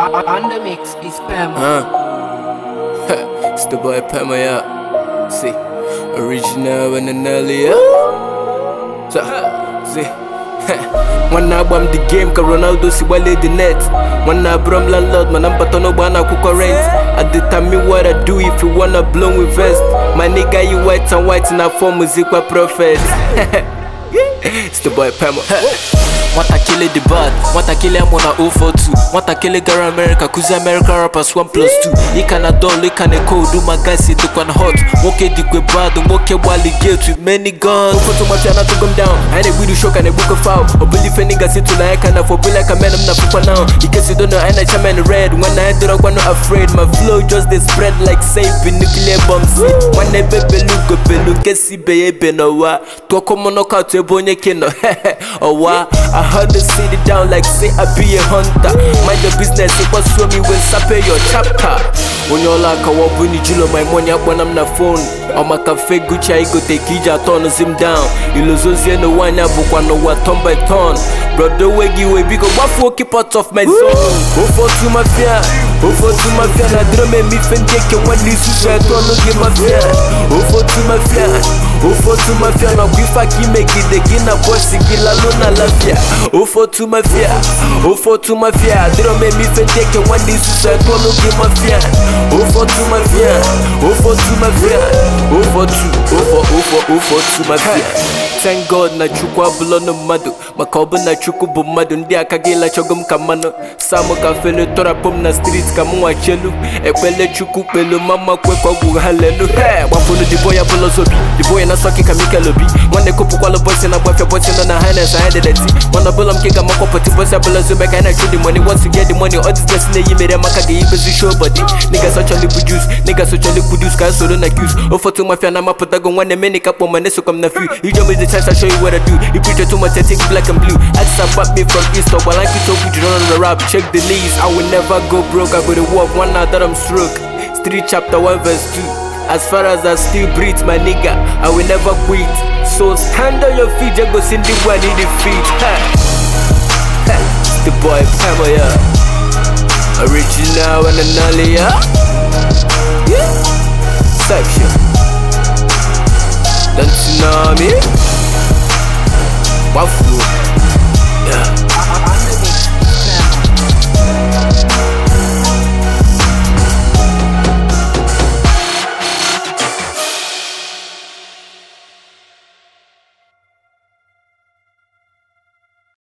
On the mix is Pema. It's the boy Pema, yeah. See, original and an earlier. So, see. When I bomb the game, cause Ronaldo si wale the net. When I brom landlord, man, I'm patono bana kuko rent. I determine what I do if you wanna blow with vest. My nigga, you white and white in a form music wa prophet. It's the boy Pema. Want to kill the bad, want to kill him on a 042. Want to kill Gara America, cause America rappers 1+2. He can a doll, he can a code, do my guys sit on hot. Moke dikwe bad, moke wali gate with many guns. Photo mafia not to come down, and a video shock and a book of foul. Or believe any nigga sit to like and I for be like a man, I'm not for now. Because you don't know, and I chairman red. When I do not want no afraid, my flow just they spread like safe in nuclear bombs. When I baby look, get see baby no wa. To come on out to a bonye kino, or wa. I heard the city down like say I be a hunter. Mind your business, it was show me when sape your chapter. When you're like a wabuni julo, my money up when I'm na phone. I'm a cafe Gucci, I go take ija, turn him down. Illusions no one ya book one no what ton by ton. Brother wegi we big up what keep out of my zone. Oh for to mafia, na drum me fende ke one this is a ton no give mafia. Oh for to mafia, na gifa ki make it the gina boss gila lona lafia. Oh for to mafia, drum me fende ke one this is a ton no give mafia. Oh for to mafia, Thank God na chukwa bulo no madu. Makobo na chuku bu madu. Ndi akagila chogum kamano. Samo ka fele tora pom na street kamu wa chelu. Ekwele chuku pelu mama kwe kwa gu halelu. Wafulu di boya bulo zobi. Di boya na soki kamika lobi. Wane kupu kwa lo bosi na bwafya bosi no na highness I had the tea. Wana bulo mkika mako poti bosi bulo zumbe kaina show the money. Once you get the money all this blessing yi mere maka ge ibezu show body. Niggas actually produce cause solo na accuse. Offer to mafia na mapotago wane meni kapo maneso kam na few. You jump with the chance I show you what I do. You preach too much I think black and blue. Ask about me from east or while I keep talking you don't know the rap. Check the leaves, I will never go broke. I go to walk one now that I'm stroke. Street chapter 1 verse 2. As far as I still breathe, my nigga, I will never quit. So stand on your feet, just go sing the one in the feet. It's the boy Pema, yeah. Original and an earlier. Yeah. Section. Don't you know me? Waffle.